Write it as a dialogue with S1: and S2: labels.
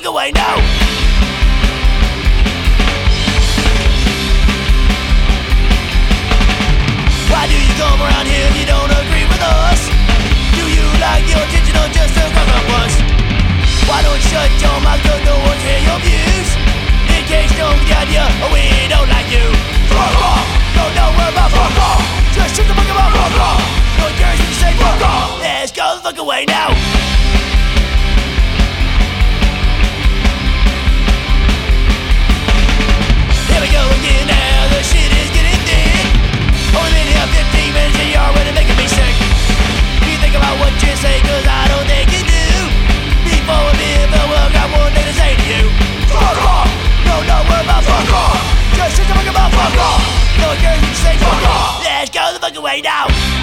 S1: fuck away now. Why do you come around here if you don't agree with us? Do you like your attention or just a crack up us? Why don't you shut your mouth, cause no one hear your views? In case you don't get the idea, we don't like you. Fuck off! Don't worry about fuck off. Just shut the fuck about fuck off. No one cares if you say fuck off. Let's go the fuck away now. Here we go again now, the shit is getting thick. Only been here 15 minutes and you're already making me sick. You think about what you say, cause I don't think you do. Before we leave the world, got one thing to say to you. Fuck off! No worry about fuck off. Just shut the fuck about fuck off. No one cares if you say fuck off. Let's go the fuck away now.